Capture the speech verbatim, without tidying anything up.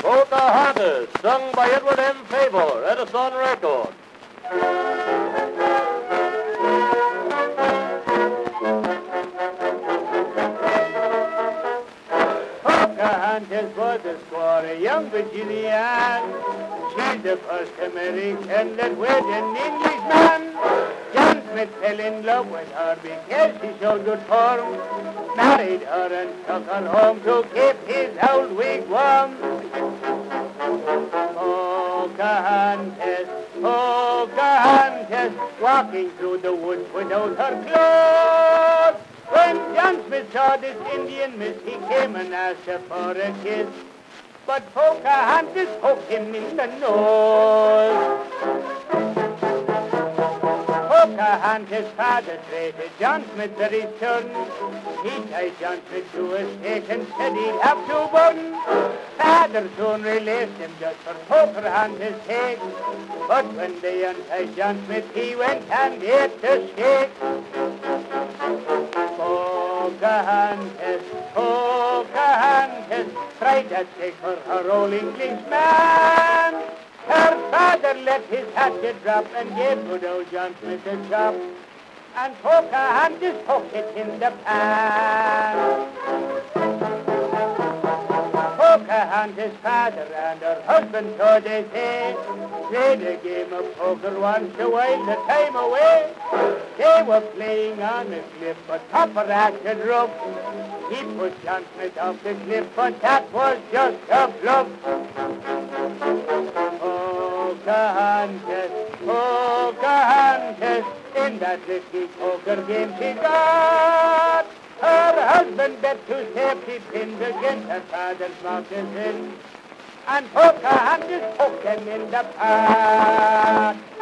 Pocahontas, sung by Edward M. Favor, Edison Records. Pocahontas was a squaw, a young Virginian. She's the first American that wed an Englishman. John Smith fell in love with her because she showed good form. Married her and took her home to keep his old wigwam. Pocahontas, Pocahontas, walking through the woods without her clothes. When John Smith saw this Indian miss, he came and asked her for a kiss. But Pocahontas poked him in the nose. Pocahontas' father treated John Smith very stern. He tied John Smith to a stake and said he'd have to burn. Father soon released him just for Pocahontas' sake. But when they untied John Smith, he went and ate the steak. Pocahontas, Pocahontas, tried to take her her old Englishman. Her father let his hatchet drop and gave good old John Smith a chop. And Pocahontas poked it in the pan. Pocahontas' father and her husband, so they say, played a game of poker once to while the time away. They were playing on a cliff, but Papa acted rough. He put John Smith off the cliff, but that was just a bluff. Pocahontas, Pocahontas, in that little poker game she got. Her husband bet two safety pins against her father's mountain. And Pocahontas poked him in the pot.